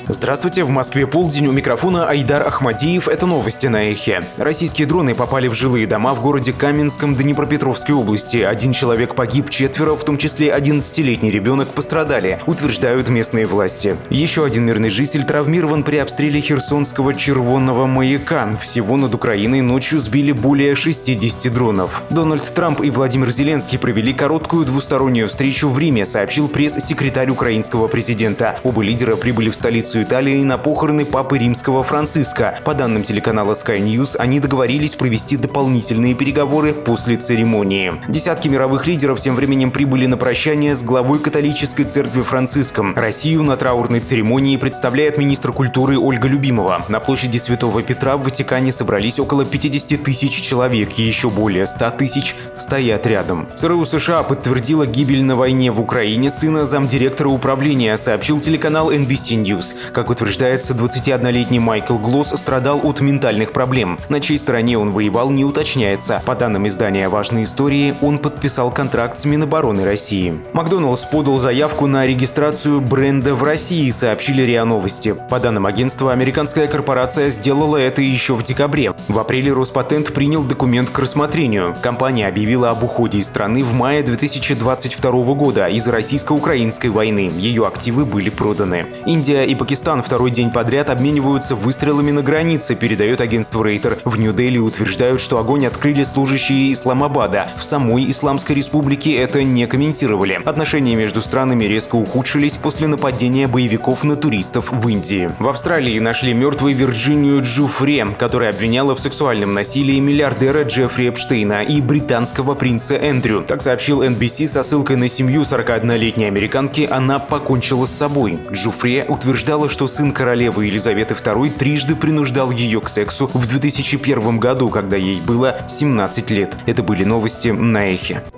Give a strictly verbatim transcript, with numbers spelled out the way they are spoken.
Здравствуйте, в Москве полдень, у микрофона Айдар Ахмадиев. Это новости на Эхе. Российские дроны попали в жилые дома в городе Каменском Днепропетровской области. Один человек погиб, четверо, в том числе одиннадцатилетний ребенок, пострадали, утверждают местные власти. Еще один мирный житель травмирован при обстреле Херсонского червонного маяка. Всего над Украиной ночью сбили более шестидесяти дронов. Дональд Трамп и Владимир Зеленский провели короткую двустороннюю встречу в Риме, сообщил пресс-секретарь украинского президента. Оба лидера прибыли в столицу Италии на похороны папы римского Франциска. По данным телеканала Sky News, они договорились провести дополнительные переговоры после церемонии. Десятки мировых лидеров тем временем прибыли на прощание с главой католической церкви Франциском. Россию на траурной церемонии представляет министр культуры Ольга Любимова. На площади Святого Петра в Ватикане собрались около пятидесяти тысяч человек, и еще более ста тысяч стоят рядом. ЦРУ США подтвердила гибель на войне в Украине сына замдиректора управления, сообщил телеканал эн би си News. Как утверждается, двадцатиоднолетний Майкл Глосс страдал от ментальных проблем. На чьей стороне он воевал, не уточняется. По данным издания «Важные истории», он подписал контракт с Минобороны России. Макдоналдс подал заявку на регистрацию бренда в России, сообщили РИА Новости. По данным агентства, американская корпорация сделала это еще в декабре. В апреле Роспатент принял документ к рассмотрению. Компания объявила об уходе из страны в мае две тысячи двадцать второго года из российско-украинской войны. Ее активы были проданы. Индия и Пакистан второй день подряд обмениваются выстрелами на границе, передает агентство Рейтер. В Нью-Дели утверждают, что огонь открыли служащие Исламабада. В самой Исламской Республике это не комментировали. Отношения между странами резко ухудшились после нападения боевиков на туристов в Индии. В Австралии нашли мертвой Вирджинию Джуфре, которая обвиняла в сексуальном насилии миллиардера Джеффри Эпштейна и британского принца Эндрю. Как сообщил эн би си со ссылкой на семью сорокаоднолетней американки, она покончила с собой. Джуфре утверждала, что сын королевы Елизаветы второй трижды принуждал ее к сексу в две тысячи первом году, когда ей было семнадцать лет. Это были новости на Эхе.